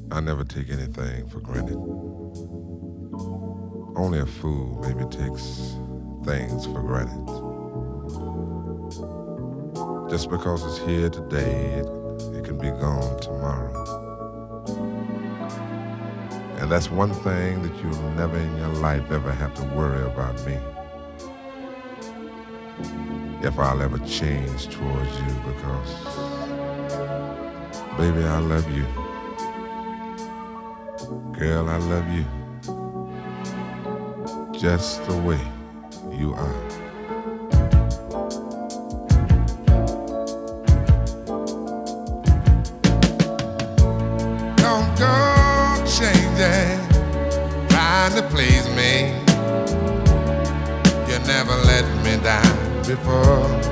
I never take anything for granted. Only a fool maybe takes things for granted. Just because it's here today, it can be gone tomorrow. And that's one thing that you'll never in your life ever have to worry about me. If I'll ever change towards you, because, baby, I love you. Girl, I love you. Just the way you are. Don't go changing, trying to please me. You never let me down before.